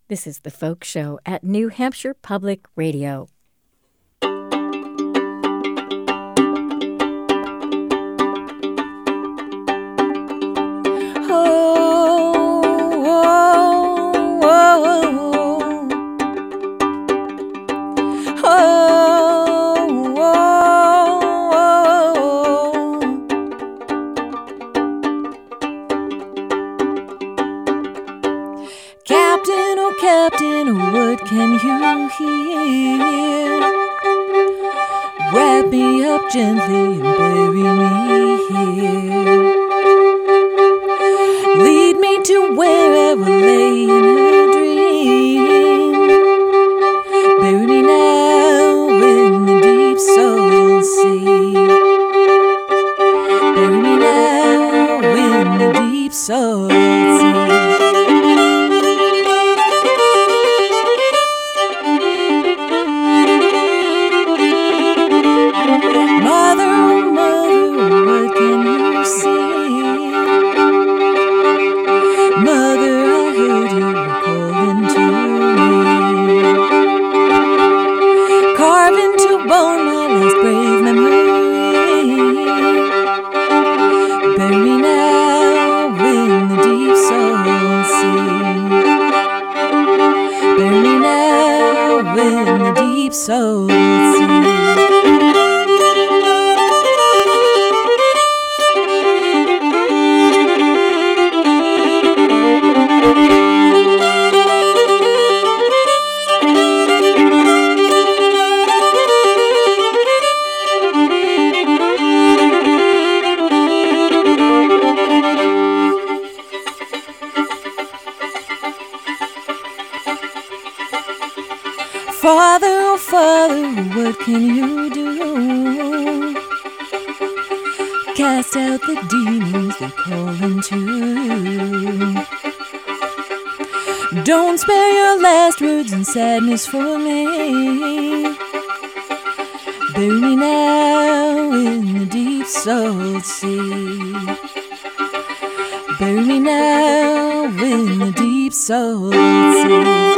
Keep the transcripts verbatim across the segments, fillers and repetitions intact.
This is The Folk Show at New Hampshire Public Radio. Captain, what can you hear? Wrap me up gently and bury me here. Lead me to where I will lay in a dream. Bury me now in the deep soul sea. Bury me now in the deep soul sea. So Father, oh Father, what can you do? Cast out the demons that call into you. Don't spare your last words in sadness for me. Bury me now in the deep salt sea. Bury me now in the deep salt sea.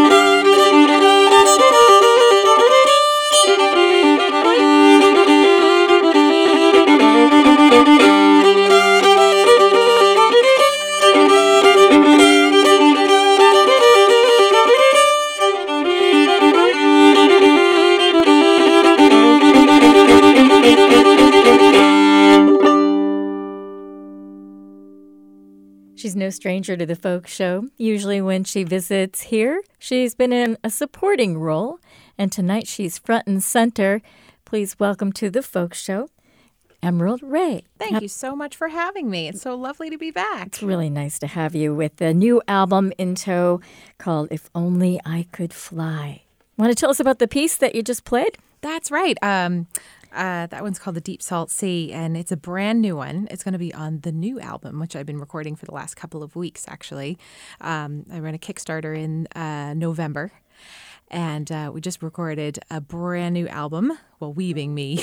She's no stranger to the Folk Show. Usually when she visits here, she's been in a supporting role, and tonight she's front and center. Please welcome to the Folk Show, Emerald Ray. Thank Have- you so much for having me. It's so lovely to be back. It's really nice to have you with a new album in tow called If Only I Could Fly. Want to tell us about the piece that you just played? That's right. Um, uh, that one's called The Deep Salt Sea, and it's a brand new one. It's going to be on the new album, which I've been recording for the last couple of weeks, actually. Um, I ran a Kickstarter in uh, November, and uh, we just recorded a brand new album. Well, weaving me.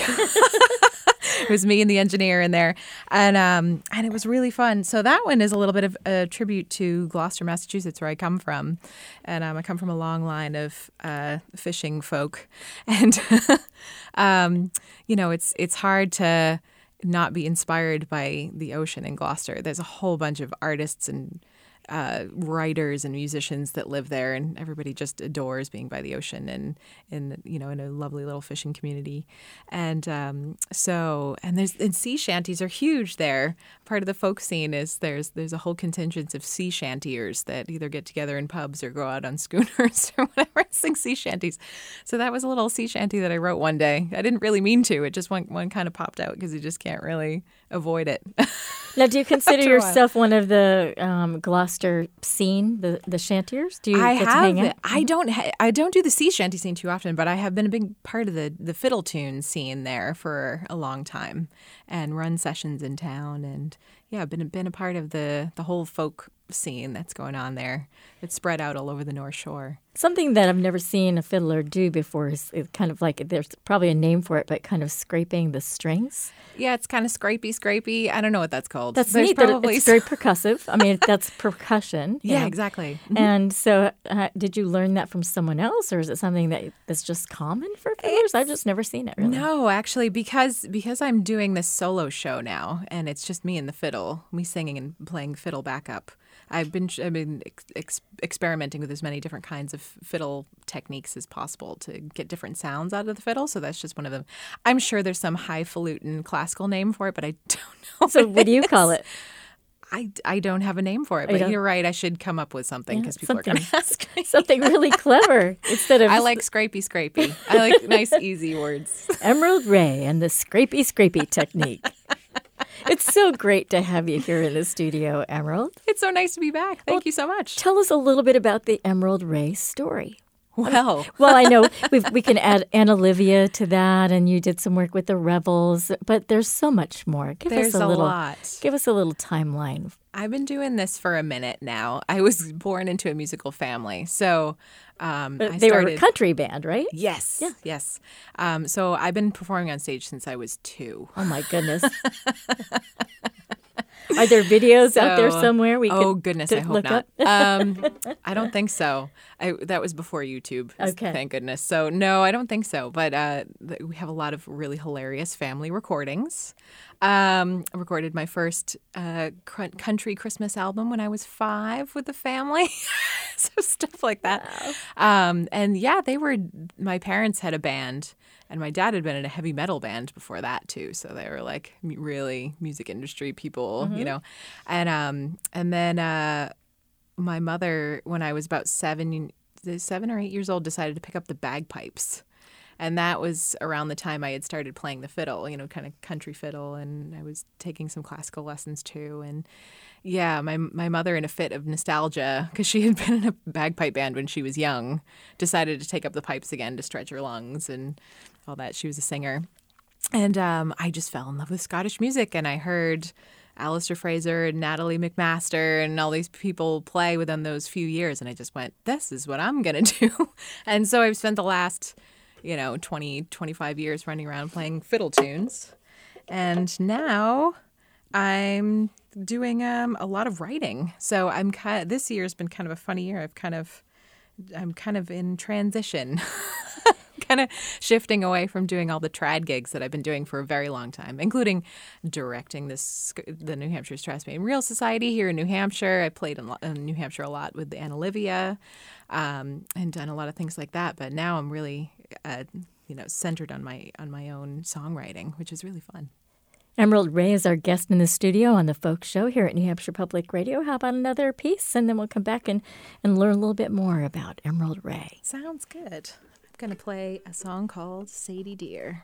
It was me and the engineer in there, and um, and it was really fun. So that one is a little bit of a tribute to Gloucester, Massachusetts, where I come from, and um, I come from a long line of uh, fishing folk, and um, you know, it's it's hard to not be inspired by the ocean in Gloucester. There's a whole bunch of artists and uh, writers and musicians that live there, and everybody just adores being by the ocean and in you know in a lovely little fishing community. And um, so and there's and sea shanties are huge there. Part of the folk scene is there's there's a whole contingent of sea shantiers that either get together in pubs or go out on schooners or whatever and sing sea shanties. So that was a little sea shanty that I wrote one day. I didn't really mean to. It just one one kind of popped out because you just can't really avoid it. Now, do you consider yourself one of the um, Gloucester scene, the the shantiers? Do you I get have, to hang out? I don't. Ha- I don't do the sea shanty scene too often, but I have been a big part of the the fiddle tune scene there for a long time, and run sessions in town, and yeah, been been a part of the the whole folk scene that's going on there. It's spread out all over the North Shore. Something that I've never seen a fiddler do before is is kind of like, there's probably a name for it, but kind of scraping the strings. Yeah, it's kind of scrapey, scrapey. I don't know what that's called. That's There's neat. That probably it's very percussive. I mean, that's percussion. Yeah, know. exactly. And so, uh, did you learn that from someone else, or is it something that that's just common for fiddlers? I've just never seen it. Really. No, actually, because because I'm doing this solo show now, and it's just me and the fiddle, me singing and playing fiddle backup. I've been I've been ex- experimenting with as many different kinds of fiddle techniques as possible to get different sounds out of the fiddle. So that's just one of them. I'm sure there's some highfalutin classical name for it, but I don't know. So what do you call it? I, I don't have a name for it, You but don't? you're right. I should come up with something because people something. are going to ask me. Something really clever instead of I like scrapey, scrapey. I like nice, easy words. Emerald Ray and the scrapey, scrapey technique. It's so great to have you here in the studio, Emerald. It's so nice to be back. Thank Well, you so much. Tell us a little bit about the Emerald Ray story. Well, Well, I know we've, we can add Anna Olivia to that, and you did some work with the Rebels, but there's so much more. Give there's us a, a little, lot. Give us a little timeline. I've been doing this for a minute now. I was born into a musical family, so um, I They started. were a country band, right? Yes, Yeah. yes. Um, so I've been performing on stage since I was two. Oh my goodness. Are there videos out there So- somewhere we oh could goodness, to I hope look not. up? um, I don't think so. I, that was before YouTube. Okay. Thank goodness. So no, I don't think so. But uh, th- we have a lot of really hilarious family recordings. Um, I recorded my first uh, cr- country Christmas album when I was five with the family. So stuff like that. Um, and yeah, they were. My parents had a band. And my dad had been in a heavy metal band before that too, so they were like m- really music industry people, you know. And um, and then uh, my mother, when I was about seven, seven or eight years old, decided to pick up the bagpipes, and that was around the time I had started playing the fiddle, you know, kind of country fiddle, and I was taking some classical lessons too. And yeah, my my mother, in a fit of nostalgia, because she had been in a bagpipe band when she was young, decided to take up the pipes again to stretch her lungs and all that. She was a singer. And um, I just fell in love with Scottish music, and I heard Alistair Fraser and Natalie McMaster and all these people play within those few years, and I just went, this is what I'm going to do. And so I've spent the last, you know, twenty, twenty-five years running around playing fiddle tunes. And now I'm doing um, a lot of writing. So I'm kind of, this year's been kind of a funny year. I've kind of, I'm kind of in transition. Kind of shifting away from doing all the trad gigs that I've been doing for a very long time, including directing this the New Hampshire Strathspey Reel Society here in New Hampshire. I played in, in New Hampshire a lot with Anna Olivia, um, and done a lot of things like that. But now I'm really, uh, you know, centered on my on my own songwriting, which is really fun. Emerald Ray is our guest in the studio on the Folk Show here at New Hampshire Public Radio. How about another piece, and then we'll come back and, and learn a little bit more about Emerald Ray. Sounds good. I'm going to play a song called Sadie Dear.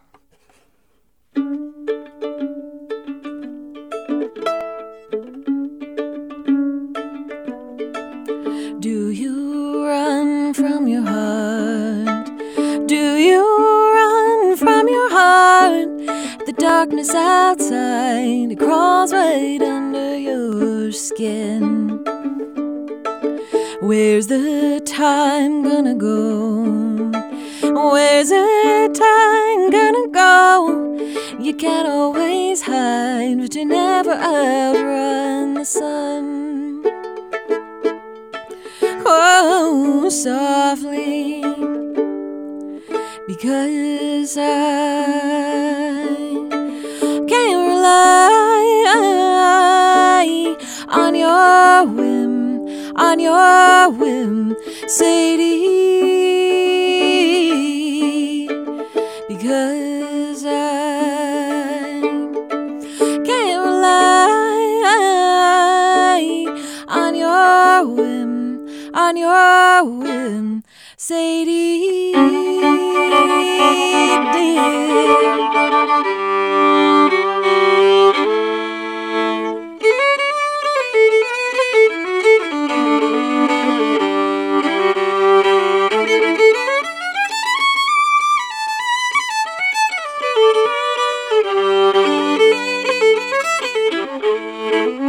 Do you run from your heart? Do you run from your heart? The darkness outside, it crawls right under your skin. Where's the time gonna go? Where's the time gonna go? You can always hide, but you never outrun the sun. Oh, softly, because I can't rely on your whim, on your whim, Sadie, because I can't rely on your whim, on your whim, Sadie, dear.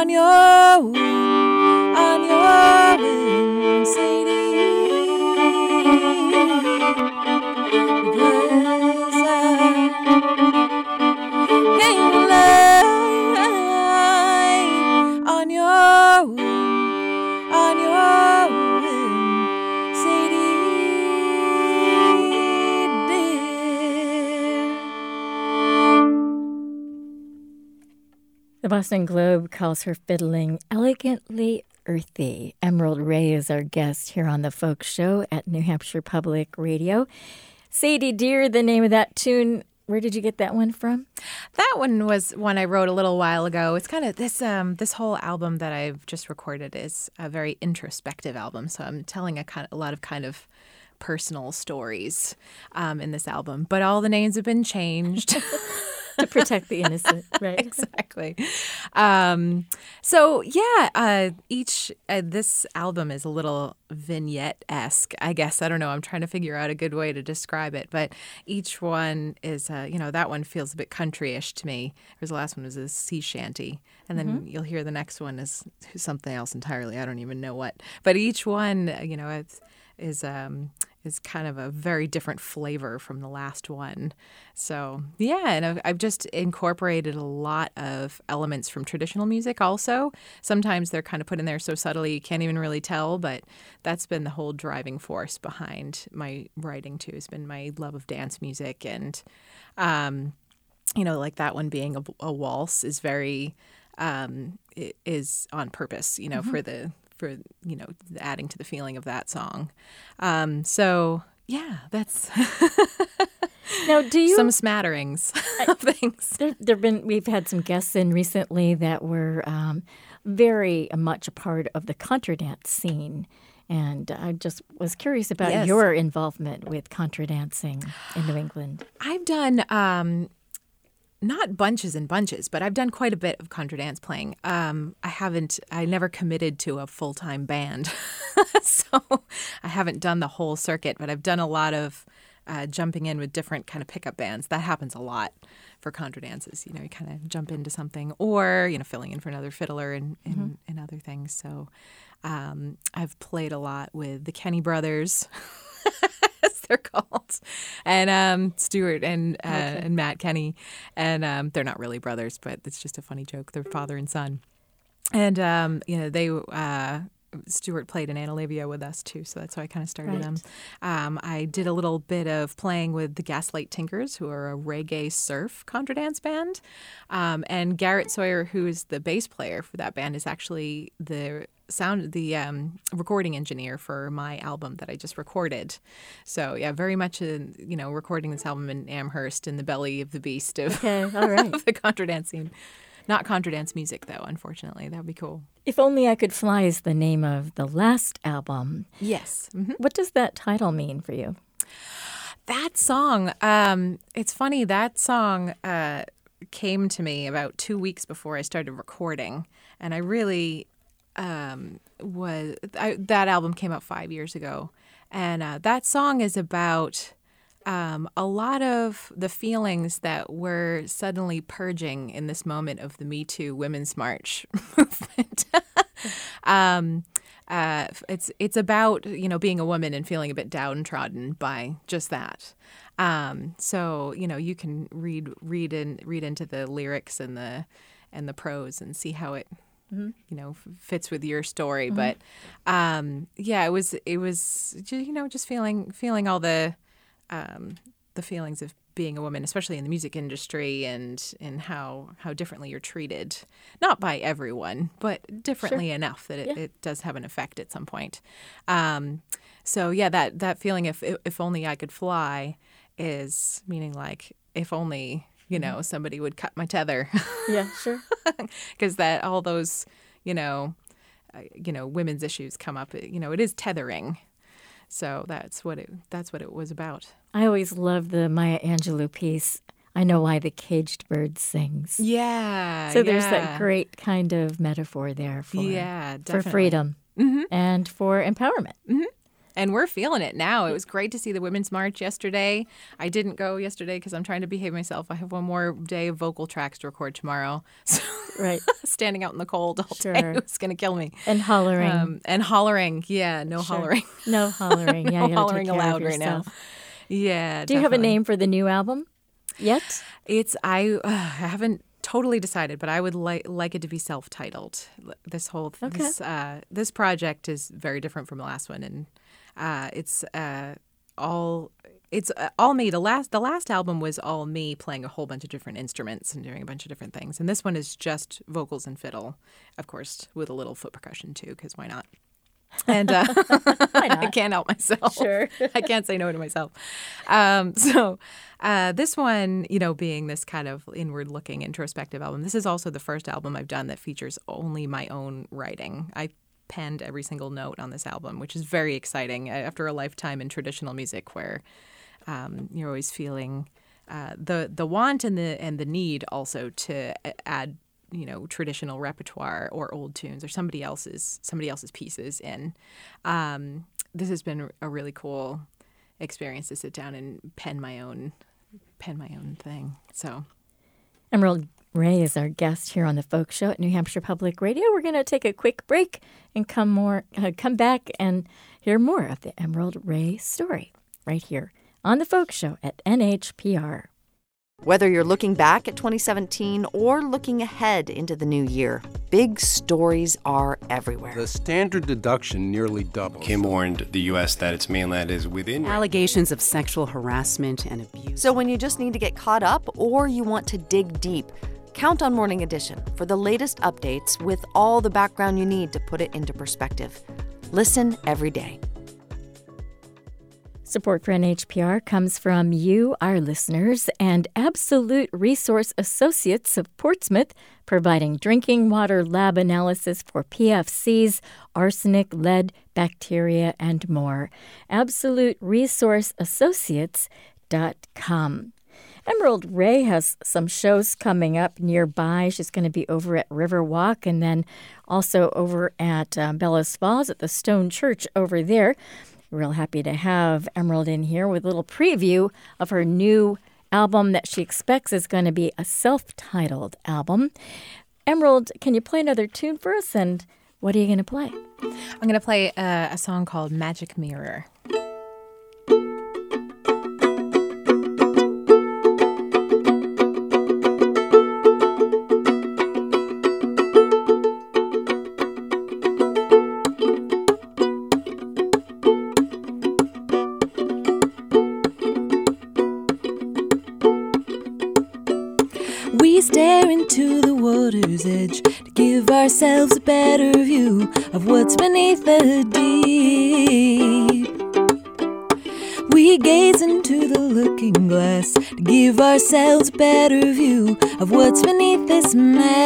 on your wing, on your wing, Sadie. Because I came to lie on your wing, on your wing, Sadie dear. The Boston Globe calls her fiddling elegantly earthy. Emerald Ray is our guest here on the Folk Show at New Hampshire Public Radio. Sadie Dear, the name of that tune. Where did you get that one from? That one was one I wrote a little while ago. It's kind of this um, this whole album that I've just recorded is a very introspective album. So I'm telling a kind of, a lot of kind of personal stories um, in this album. But all the names have been changed. To protect the innocent, right? Exactly. Um, so yeah, uh, each uh, this album is a little vignette-esque, I guess. I don't know. I'm trying to figure out a good way to describe it, but each one is, uh, you know, that one feels a bit country-ish to me. Whereas the last one was a sea shanty, and then mm-hmm. you'll hear the next one is something else entirely. I don't even know what. But each one, you know, it's, is um, is kind of a very different flavor from the last one. So, yeah, and I've, I've just incorporated a lot of elements from traditional music also. Sometimes they're kind of put in there so subtly you can't even really tell, but that's been the whole driving force behind my writing, too. It's been my love of dance music. And, um, you know, like that one being a, a waltz is very, um, is on purpose, you know, mm-hmm. for the... for, you know, adding to the feeling of that song. Um, so, yeah, that's now, do you, some smatterings of things. There have been, we've had some guests in recently that were um, very much a part of the contra dance scene. And I just was curious about yes. your involvement with contra dancing in New England. I've done... Um, Not bunches and bunches, but I've done quite a bit of contra dance playing. Um, I haven't, I never committed to a full-time band. So I haven't done the whole circuit, but I've done a lot of uh, jumping in with different kind of pickup bands. That happens a lot for contra dances. You know, you kind of jump into something or, you know, filling in for another fiddler and, and, mm-hmm. and other things. So um, I've played a lot with the Kenny Brothers. They're called, and um, Stuart and uh, okay. and Matt Kenny, and um, they're not really brothers, but it's just a funny joke. They're father and son, and um, you know they uh, Stuart played in Anna Livia with us too, so that's how I kind of started right. them. Um, I did a little bit of playing with the Gaslight Tinkers, who are a reggae surf contra dance band, um, and Garrett Sawyer, who is the bass player for that band, is actually the sound the um, recording engineer for my album that I just recorded. So yeah, very much in, you know, recording this album in Amherst in the belly of the beast of, okay, all right. of the contra dance scene. Not contra dance music though, unfortunately. That would be cool. If Only I Could Fly is the name of the last album. Yes. Mm-hmm. What does that title mean for you? That song, um, it's funny, that song uh, came to me about two weeks before I started recording, and I really um, was I, that album came out five years ago, and uh, that song is about um, a lot of the feelings that were suddenly purging in this moment of the Me Too Women's March movement. um, uh, it's it's about, you know, being a woman and feeling a bit downtrodden by just that. Um, so you know, you can read read in read into the lyrics and the and the prose and see how it. Mm-hmm. you know, fits with your story. Mm-hmm. But um, yeah, it was it was you know just feeling feeling all the um, the feelings of being a woman, especially in the music industry, and and how how differently you're treated, not by everyone, but differently sure. enough that it, yeah. it does have an effect at some point. Um, so yeah, that that feeling if if only I could fly is meaning like if only. You know, somebody would cut my tether. Yeah, sure. Because that all those, you know, uh, you know, women's issues come up. You know, it is tethering. So that's what it. That's what it was about. I always love the Maya Angelou piece. I know why the caged bird sings. Yeah. So yeah. there's that great kind of metaphor there for yeah, for freedom mm-hmm. and for empowerment. Mm-hmm. And we're feeling it now. It was great to see the Women's March yesterday. I didn't go yesterday because I'm trying to behave myself. I have one more day of vocal tracks to record tomorrow. So Right. Standing out in the cold all Sure. day was going to kill me. And hollering. Um, and hollering. Yeah, no Sure. hollering. No hollering. Yeah, no you gotta hollering take care allowed of right now. yourself. Yeah, Do you have a definitely. name for the new album yet? It's I. Uh, I haven't totally decided, but I would like like it to be self-titled. This whole Okay. this uh, this project is very different from the last one, and uh, it's uh, all it's uh, all me. The last the last album was all me playing a whole bunch of different instruments and doing a bunch of different things, and this one is just vocals and fiddle, of course, with a little foot percussion too, because why not? And uh, I can't help myself. Sure. I can't say no to myself. Um, so uh, this one, you know, being this kind of inward-looking, introspective album, this is also the first album I've done that features only my own writing. I penned every single note on this album, which is very exciting after a lifetime in traditional music where um, you're always feeling uh, the the want and the and the need also to add, you know, traditional repertoire or old tunes or somebody else's somebody else's pieces in. Um, this has been a really cool experience to sit down and pen my own pen my own thing. So Emerald Ray is our guest here on the Folk Show at New Hampshire Public Radio. We're going to take a quick break and come more uh, come back and hear more of the Emerald Ray story right here on the Folk Show at N H P R. Whether you're looking back at twenty seventeen or looking ahead into the new year, big stories are everywhere. The standard deduction nearly doubled. Kim warned the U S that its mainland is within allegations of sexual harassment and abuse. So when you just need to get caught up or you want to dig deep, count on Morning Edition for the latest updates with all the background you need to put it into perspective. Listen every day. Support for N H P R comes from you, our listeners, and Absolute Resource Associates of Portsmouth, providing drinking water lab analysis for P F Cs, arsenic, lead, bacteria, and more. absolute resource associates dot com. Emerald Ray has some shows coming up nearby. She's going to be over at Riverwalk and then also over at um, Bellows Falls at the Stone Church over there. Real happy to have Emerald in here with a little preview of her new album that she expects is going to be a self-titled album. Emerald, can you play another tune for us? And what are you going to play? I'm going to play a, a song called Magic Mirror. We stare into the water's edge to give ourselves a better view of what's beneath the deep. We gaze into the looking glass to give ourselves a better view of what's beneath this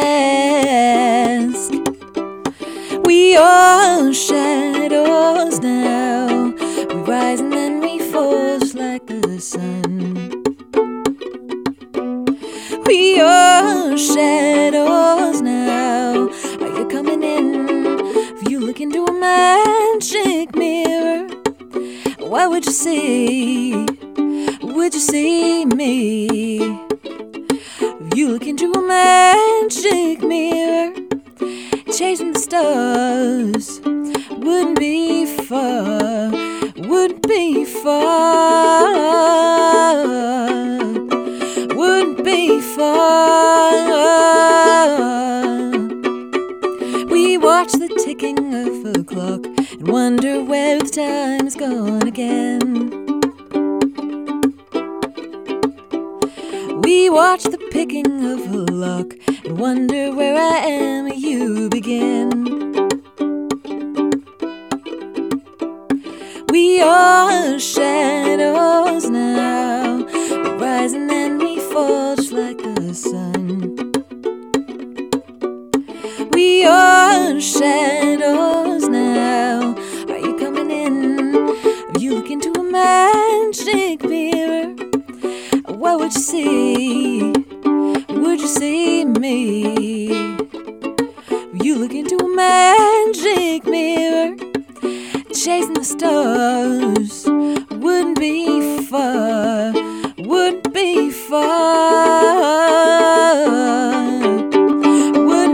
mask. We are shadows now. We rise and then we fall just like the sun. We are shadows now. Are you coming in? If you look into a magic mirror, what would you see? Would you see me? If you look into a magic mirror, chasing the stars wouldn't be far, wouldn't be far, wouldn't be far. We watch the ticking of a clock and wonder where the time's gone again. We watch the picking of a lock and wonder where I am and you begin. We are shadows now. We rise and then we fall just like the sun. We are shadows now. Are you coming in? If you look into a magic mirror, what would you see? Would you see me? If you look into a magic mirror, chasing the stars wouldn't be far, wouldn't be far, wouldn't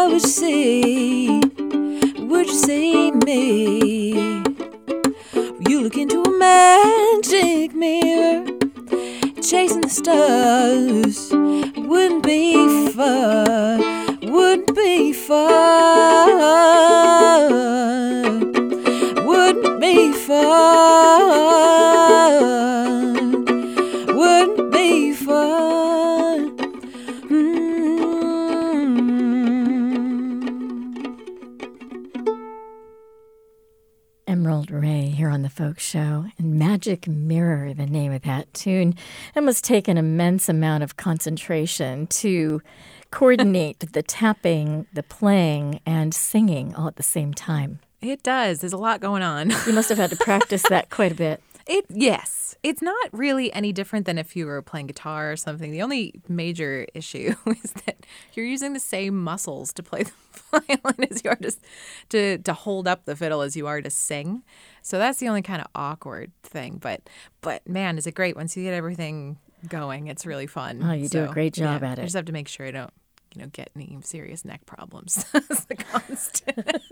what would you say? Would you say me? You look into a magic mirror, chasing the stars. Wouldn't be fun, wouldn't be fun, wouldn't be fun, wouldn't be fun. Mm-hmm. Emerald Ray here on The Folk Show, and Magic Mirror, the name of that tune. It must take an immense amount of concentration to coordinate the tapping, the playing, and singing all at the same time. It does. There's a lot going on. You must have had to practice that quite a bit. It yes. It's not really any different than if you were playing guitar or something. The only major issue is that you're using the same muscles to play the violin as you are to, to, to hold up the fiddle as you are to sing. So that's the only kind of awkward thing. But, but man, is it great once you get everything going. It's really fun. Oh, you so, do a great job yeah, at it. I just have to make sure I don't, you know, get any serious neck problems. That's the constant.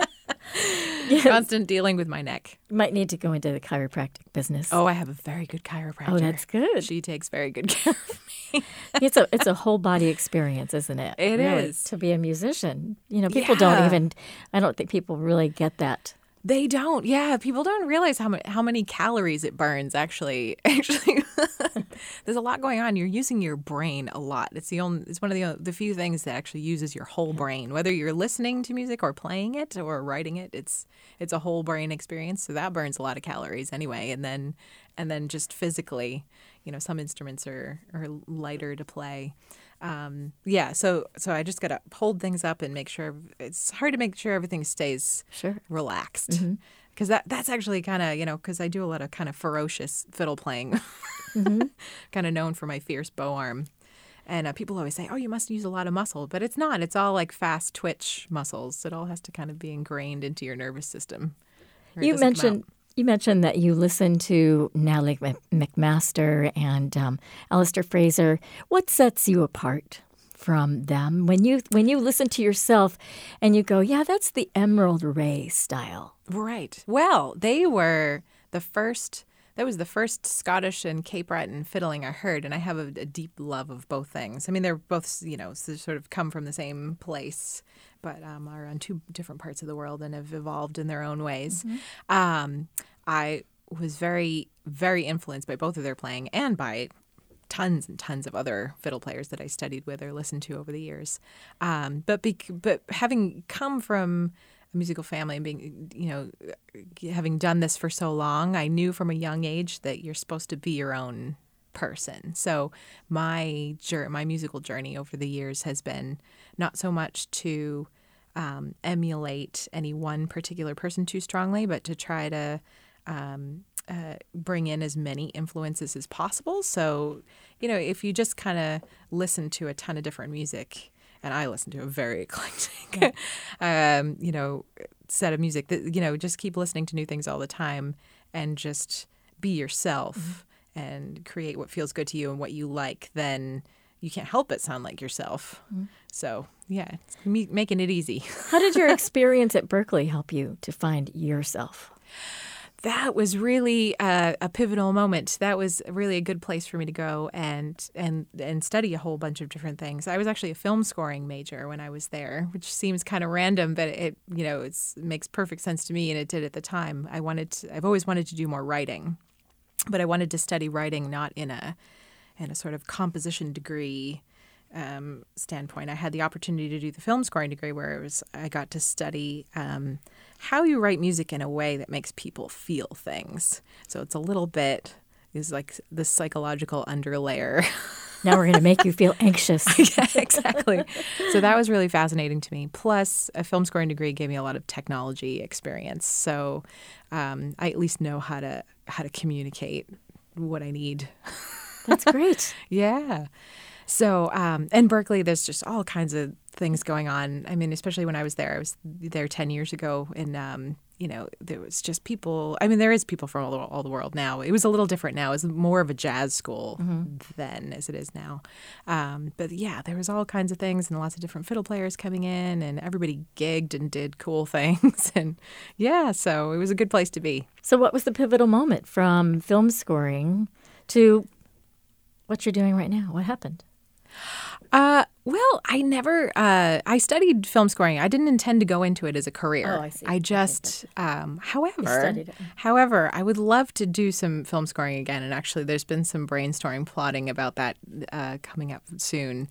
Yeah. Constant dealing with my neck. You might need to go into the chiropractic business. Oh, I have a very good chiropractor. Oh, that's good. She takes very good care of me. It's a it's a whole body experience, isn't it? It really, is. to be a musician. You know, people Yeah. don't even. I don't think people really get that. They don't. Yeah, people don't realize how many how many calories it burns. Actually, actually, there's a lot going on. You're using your brain a lot. It's the only. It's one of the the few things that actually uses your whole brain. Whether you're listening to music or playing it or writing it, it's it's a whole brain experience. So that burns a lot of calories anyway. And then and then just physically, you know, some instruments are are lighter to play. Um, yeah, so so I just got to hold things up and make sure it's hard to make sure everything stays Sure. relaxed. Mm-hmm. Because that that's actually kind of, you know, because I do a lot of kind of ferocious fiddle playing, Mm-hmm. kind of known for my fierce bow arm. And uh, people always say, oh, you must use a lot of muscle. But it's not. It's all like fast twitch muscles. It all has to kind of be ingrained into your nervous system. or it You doesn't come mentioned out. you mentioned that you listen to Natalie Mc- McMaster and um, Alistair Fraser. What sets you apart from them when you when you listen to yourself and you go, yeah, that's the Emerald Ray style? Right. Well, they were the first, that was the first Scottish and Cape Breton fiddling I heard, and I have a, a deep love of both things. I mean, they're both, you know, sort of come from the same place, but um, are on two different parts of the world and have evolved in their own ways. Mm-hmm. Um, I was very, very influenced by both of their playing and by tons and tons of other fiddle players that I studied with or listened to over the years. Um, but bec- but having come from a musical family and being, you know, having done this for so long, I knew from a young age that you're supposed to be your own person. So my jour- my musical journey over the years has been not so much to um, emulate any one particular person too strongly, but to try to um, uh, bring in as many influences as possible. So, you know, if you just kind of listen to a ton of different music, and I listen to a very eclectic, um, you know, set of music, that, you know, just keep listening to new things all the time and just be yourself mm-hmm. and create what feels good to you and what you like, then you can't help but sound like yourself. Mm-hmm. So, yeah, it's me- making it easy. How did your experience at Berklee help you to find yourself? That was really a, a pivotal moment. That was really a good place for me to go and and and study a whole bunch of different things. I was actually a film scoring major when I was there, which seems kind of random, but it you know it's, it makes perfect sense to me, and it did at the time. I wanted to, I've always wanted to do more writing, but I wanted to study writing not in a in a sort of composition degree um, standpoint. I had the opportunity to do the film scoring degree where it was I got to study um, how you write music in a way that makes people feel things. So it's a little bit is like the psychological underlayer. Now we're going to make you feel anxious. Yeah, exactly. So that was really fascinating to me. Plus, a film scoring degree gave me a lot of technology experience. So um, I at least know how to how to communicate what I need. That's great. Yeah. So, um, in Berklee, there's just all kinds of things going on. I mean, especially when I was there, I was there ten years ago, and um, you know, there was just people. I mean, there is people from all the, all the world now. It was a little different now. It was more of a jazz school mm-hmm. then as it is now. Um, but yeah, there was all kinds of things and lots of different fiddle players coming in, and everybody gigged and did cool things. And yeah, so it was a good place to be. So what was the pivotal moment from film scoring to what you're doing right now? What happened? Uh, well, I never, uh, I studied film scoring. I didn't intend to go into it as a career. Oh, I see. I just, okay, um, however, studied it. however, I would love to do some film scoring again. And actually, there's been some brainstorming, plotting about that uh, coming up soon.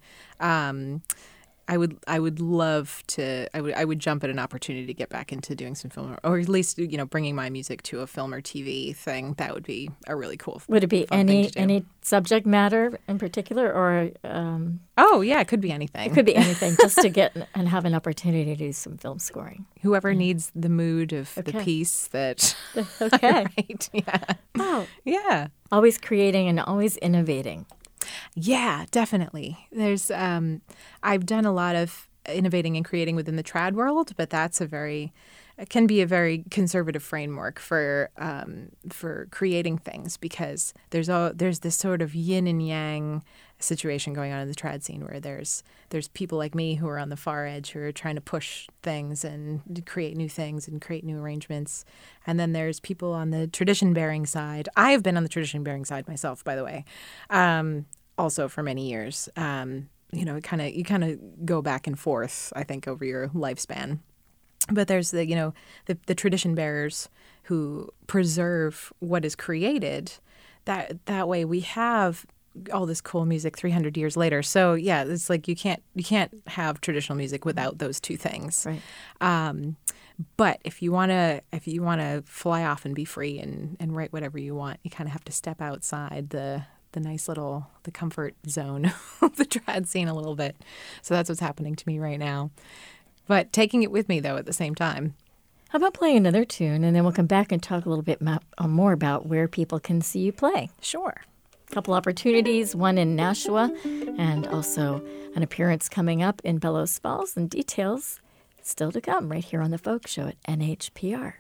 Um, I would I would love to I would I would jump at an opportunity to get back into doing some film, or at least, you know, bringing my music to a film or T V thing. That would be a really cool. Would it be any any subject matter in particular, or um, oh yeah, it could be anything. It could be anything, just to get and have an opportunity to do some film scoring. Whoever yeah. needs the mood of okay. the piece that. Okay. Right. Yeah. Oh. Yeah. Always creating and always innovating. Yeah, definitely. There's, um, I've done a lot of innovating and creating within the trad world, but that's a very, it can be a very conservative framework for um, for creating things, because there's a, there's this sort of yin and yang situation going on in the trad scene where there's there's people like me who are on the far edge who are trying to push things and create new things and create new arrangements. And then there's people on the tradition-bearing side. I have been on the tradition-bearing side myself, by the way, um, also for many years. Um, you know, it kind of you kind of go back and forth, I think, over your lifespan. But there's the, you know, the, the tradition bearers who preserve what is created. That that way we have all this cool music three hundred years later. So yeah, it's like you can't you can't have traditional music without those two things. Right. Um, but if you want to if you want to fly off and be free and, and write whatever you want, you kind of have to step outside the the nice little the comfort zone of the trad scene a little bit. So that's what's happening to me right now. But taking it with me, though, at the same time. How about playing another tune, and then we'll come back and talk a little bit more about where people can see you play. Sure. A couple opportunities, one in Nashua, and also an appearance coming up in Bellows Falls, and details still to come right here on The Folk Show at N H P R.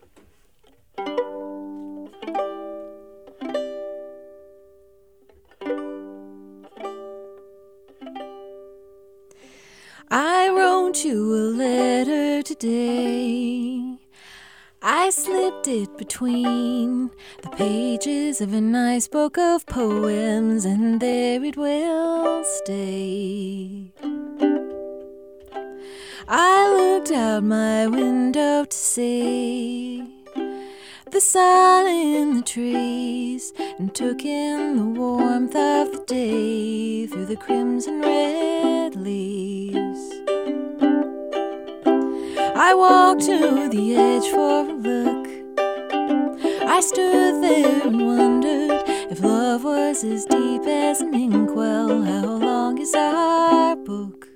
I wrote you a letter today. I slipped it between the pages of a nice book of poems, and there it will stay. I looked out my window to see the sun in the trees, and took in the warmth of the day through the crimson red leaves. I walked to the edge for a look. I stood there and wondered if love was as deep as an inkwell. How long is our book?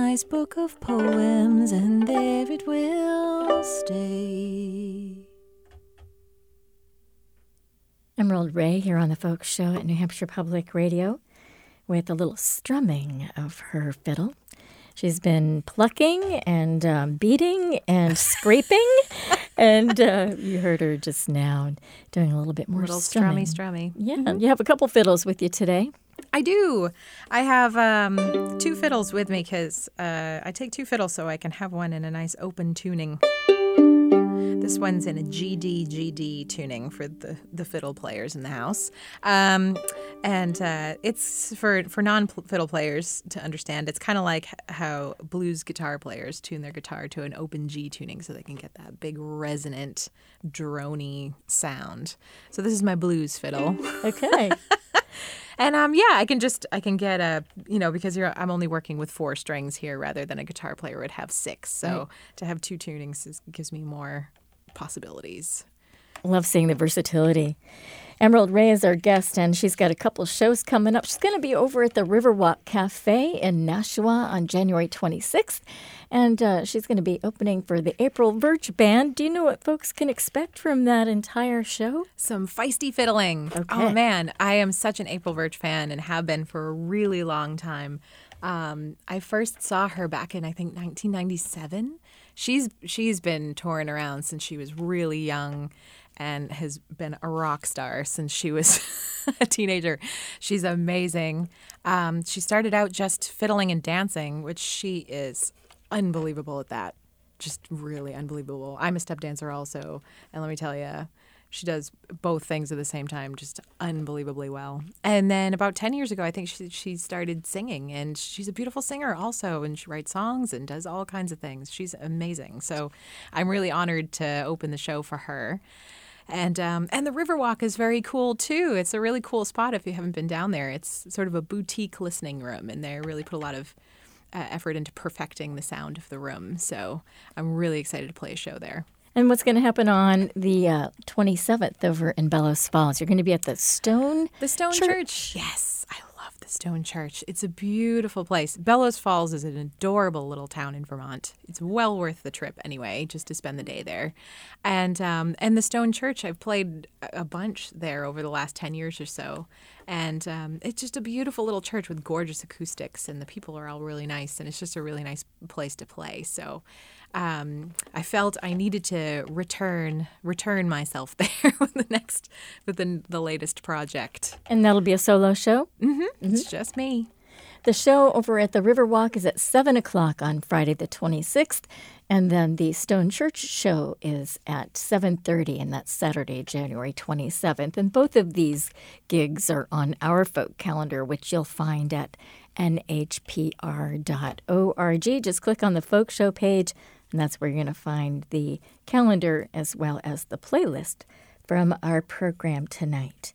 nice book of poems, and there it will stay. Emerald Ray here on the Folk Show at New Hampshire Public Radio with a little strumming of her fiddle. She's been plucking and um, beating and scraping, and uh, you heard her just now doing a little bit more Little strumming. strummy, strummy. Yeah, Mm-hmm. you have a couple fiddles with you today. I do. I have um, two fiddles with me because uh, I take two fiddles so I can have one in a nice open tuning. This one's in a G D G D tuning for the, the fiddle players in the house. Um, and uh, it's for, for non-fiddle players to understand. It's kind of like how blues guitar players tune their guitar to an open G tuning so they can get that big resonant, droney sound. So this is my blues fiddle. Okay. And um, yeah, I can just I can get a you know because you're I'm only working with four strings here rather than a guitar player would have six. So Right. to have two tunings is, gives me more possibilities. Love seeing the versatility. Emerald Ray is our guest, and she's got a couple shows coming up. She's going to be over at the Riverwalk Cafe in Nashua on January twenty-sixth, and uh, she's going to be opening for the April Verge Band. Do you know what folks can expect from that entire show? Some feisty fiddling. Okay. Oh man, I am such an April Verge fan and have been for a really long time. Um, I first saw her back in I think nineteen ninety-seven. She's she's been touring around since she was really young and has been a rock star since she was a teenager. She's amazing. Um, she started out just fiddling and dancing, which she is unbelievable at that. Just really unbelievable. I'm a step dancer also, and let me tell you, she does both things at the same time just unbelievably well. And then about ten years ago, I think she she started singing, and she's a beautiful singer also, and she writes songs and does all kinds of things. She's amazing. So I'm really honored to open the show for her. And um, and the Riverwalk is very cool, too. It's a really cool spot if you haven't been down there. It's sort of a boutique listening room, and they really put a lot of uh, effort into perfecting the sound of the room. So I'm really excited to play a show there. And what's going to happen on the uh, twenty-seventh over in Bellows Falls? You're going to be at the Stone The Stone Church. Church. Yes, I love the Stone Church. It's a beautiful place. Bellows Falls is an adorable little town in Vermont. It's well worth the trip anyway, just to spend the day there. And um, and the Stone Church, I've played a bunch there over the last ten years or so. And um, it's just a beautiful little church with gorgeous acoustics, and the people are all really nice, and it's just a really nice place to play. So um, I felt I needed to return return myself there with the next with the, the latest project. And that'll be a solo show. Mm-hmm. It's just me. The show over at the Riverwalk is at seven o'clock on Friday the twenty-sixth, and then the Stone Church show is at seven thirty, and that's Saturday, January twenty-seventh. And both of these gigs are on our folk calendar, which you'll find at N H P R dot org. Just click on the folk show page, and that's where you're going to find the calendar as well as the playlist from our program tonight.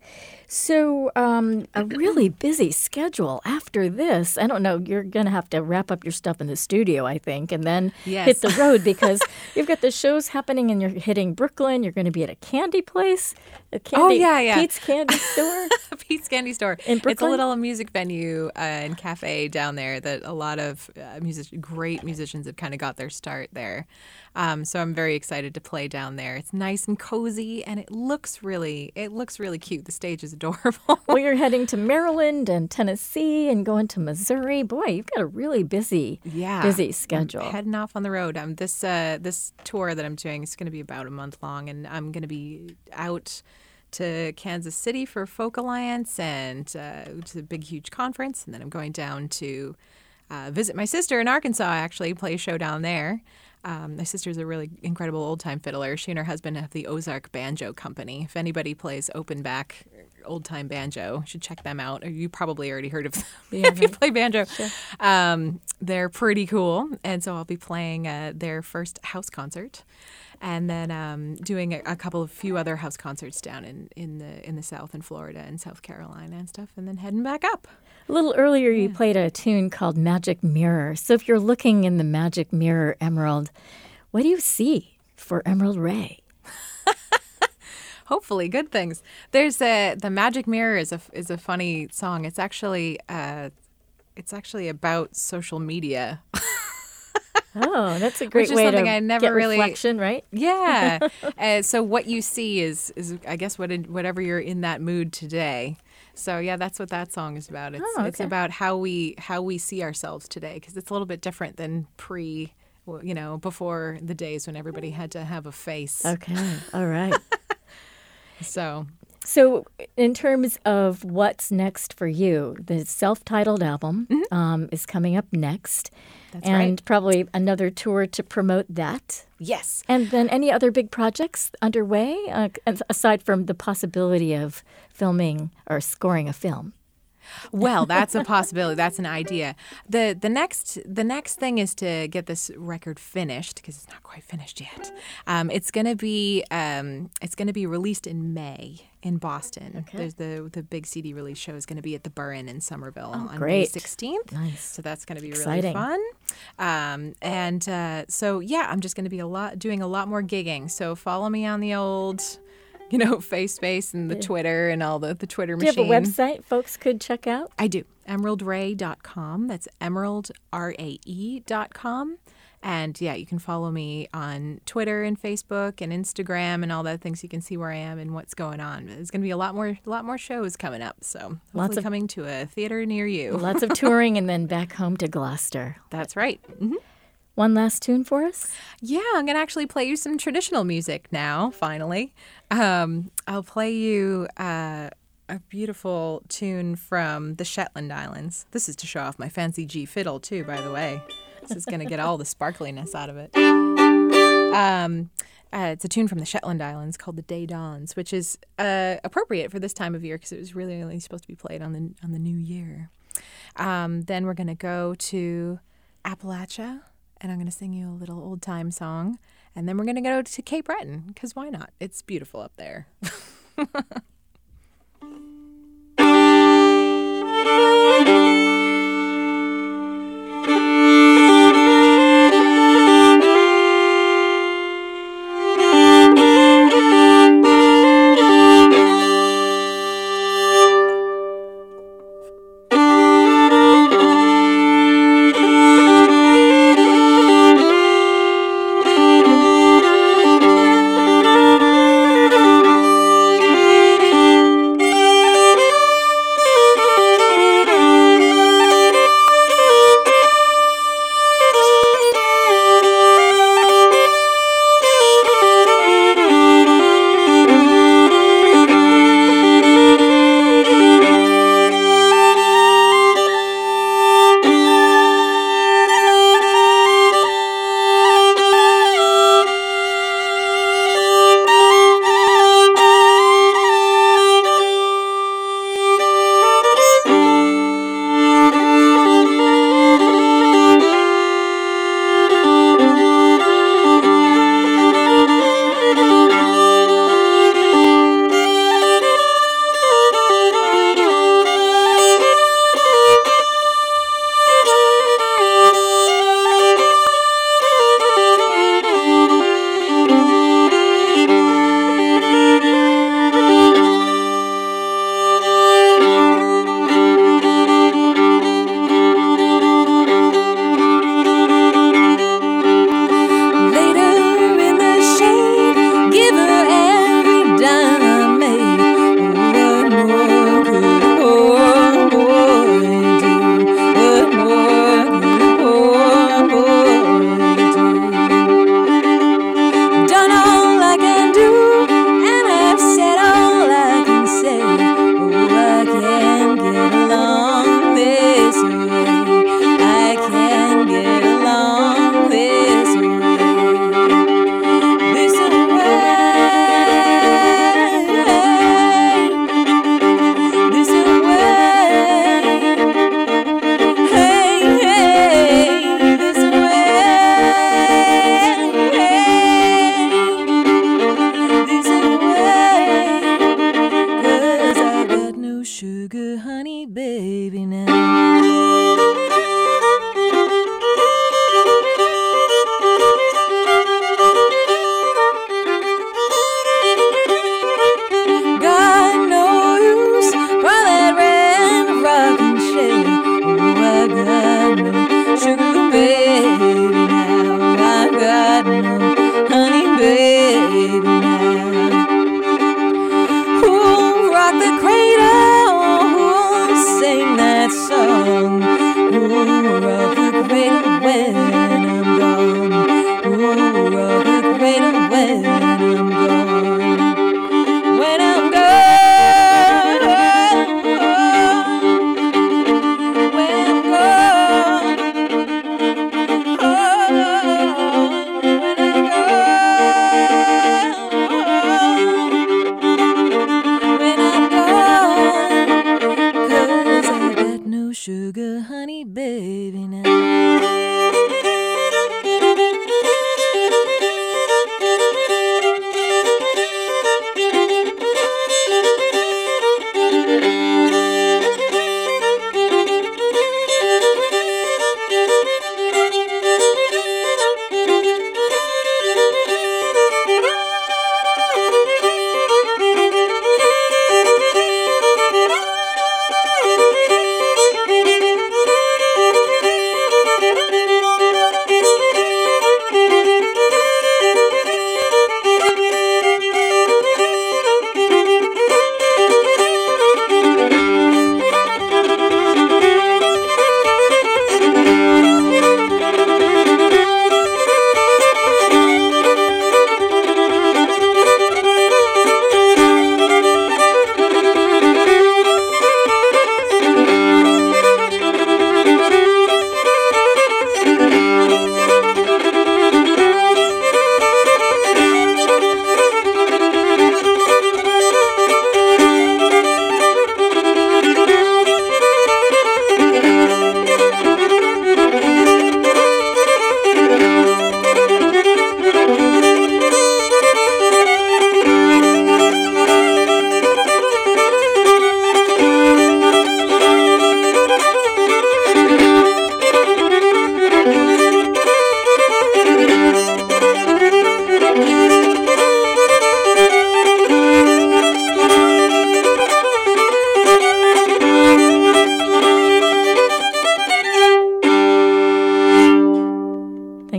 So um, a really busy schedule after this. I don't know, you're going to have to wrap up your stuff in the studio, I think, and then Yes. hit the road because you've got the shows happening and you're hitting Brooklyn. You're going to be at a candy place, a candy, Oh, yeah, yeah. Pete's Candy Store. Pete's Candy Store. In It's a Brooklyn? little music venue uh, and cafe down there that a lot of uh, music- great musicians have kind of got their start there. Um, so I'm very excited to play down there. It's nice and cozy, and it looks really it looks really cute. The stage is adorable. Well, you're heading to Maryland and Tennessee and going to Missouri. Boy, you've got a really busy, Yeah, busy I'm schedule. heading off on the road. Um, this uh, this tour that I'm doing is going to be about a month long, and I'm going to be out to Kansas City for Folk Alliance and uh, to a big, huge conference, and then I'm going down to uh, visit my sister in Arkansas. Actually, play a show down there. Um, my sister's a really incredible old-time fiddler. She and her husband have the Ozark Banjo Company. If anybody plays open back old-time banjo, you should check them out. You probably already heard of them Yeah, if you right. play banjo. Sure. Um, they're pretty cool. And so I'll be playing uh, their first house concert and then um, doing a, a couple of few other house concerts down in, in the in the South, in Florida and South Carolina and stuff, and then heading back up. A little earlier, you played a tune called Magic Mirror. So if you're looking in the Magic Mirror, Emerald, what do you see for Emerald Ray? Hopefully, good things. There's a the Magic Mirror is a is a funny song. It's actually uh, it's actually about social media. Oh, that's a great Which is way to something I never get really- reflection, right? Yeah. uh, so what you see is, is I guess, what whatever you're in that mood today. So yeah, that's what that song is about. It's Oh, it's okay. about how we how we see ourselves today, because it's a little bit different than pre, well, you know, before the days when everybody had to have a face. Okay. All right. So So, in terms of what's next for you, the self-titled album um, is coming up next, That's and right. probably another tour to promote that. yes. And then, any other big projects underway uh, aside from the possibility of filming or scoring a film? Well, that's a possibility. That's an idea. the the next The next thing is to get this record finished, because it's not quite finished yet. Um, it's gonna be um, it's gonna be released in May in Boston. Okay. There's the the big C D release show is gonna be at the Burren in Somerville on May great. sixteenth. Nice. So that's gonna be Exciting. really fun. Um, and uh, so yeah, I'm just gonna be a lot doing a lot more gigging. So follow me on the old, you know, FaceSpace and the Twitter and all the the Twitter Do you machine. have a website folks could check out? I do. emerald ray dot com. That's emerald, R A E dot com. And yeah, you can follow me on Twitter and Facebook and Instagram and all that things. You can see where I am and what's going on. There's going to be a lot more, a lot more shows coming up. So hopefully Lots of- coming to a theater near you. Lots of touring and then back home to Gloucester. That's right. hmm One last tune for us? Yeah, I'm going to actually play you some traditional music now, finally. Um, I'll play you uh, a beautiful tune from the Shetland Islands. This is to show off my fancy G fiddle, too, by the way. This is going to get all the sparkliness out of it. Um, uh, it's a tune from the Shetland Islands called "The Day Dawns," which is uh, appropriate for this time of year because it was really only supposed to be played on the on the new year. Um, then we're going to go to Appalachia, and I'm going to sing you a little old time song, and then we're going to go to Cape Breton because why not? It's beautiful up there.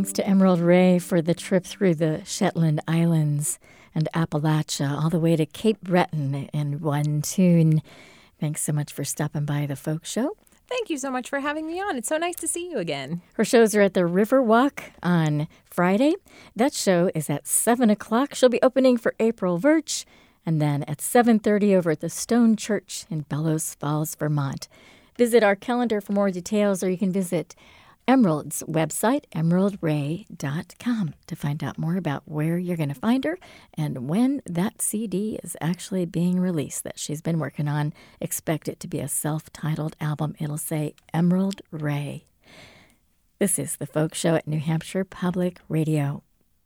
Thanks to Emerald Ray for the trip through the Shetland Islands and Appalachia all the way to Cape Breton in one tune. Thanks so much for stopping by the Folk Show. Thank you so much for having me on. It's so nice to see you again. Her shows are at the Riverwalk on Friday. That show is at seven o'clock. She'll be opening for April Virch, and then at seven thirty over at the Stone Church in Bellows Falls, Vermont. Visit our calendar for more details, or you can visit Emerald's website, emerald ray dot com, to find out more about where you're going to find her and when that C D is actually being released that she's been working on. Expect it to be a self-titled album. It'll say Emerald Ray. This is The Folk Show at New Hampshire Public Radio.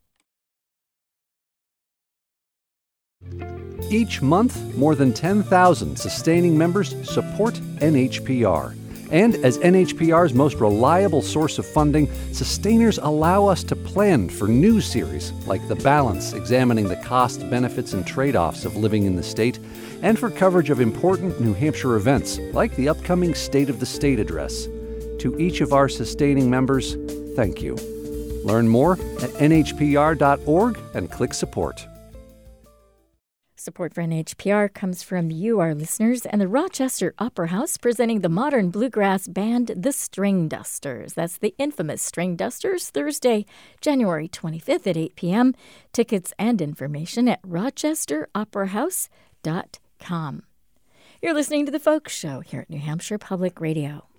Each month, more than ten thousand sustaining members support N H P R. And as N H P R's most reliable source of funding, sustainers allow us to plan for new series like The Balance, examining the costs, benefits, and trade-offs of living in the state, and for coverage of important New Hampshire events like the upcoming State of the State address. To each of our sustaining members, thank you. Learn more at N H P R dot org and click support. Support for N H P R comes from you, our listeners, and the Rochester Opera House presenting the modern bluegrass band, the String Dusters. That's the infamous String Dusters, Thursday, January twenty-fifth at eight p.m. Tickets and information at rochester opera house dot com. You're listening to The Folk Show here at New Hampshire Public Radio.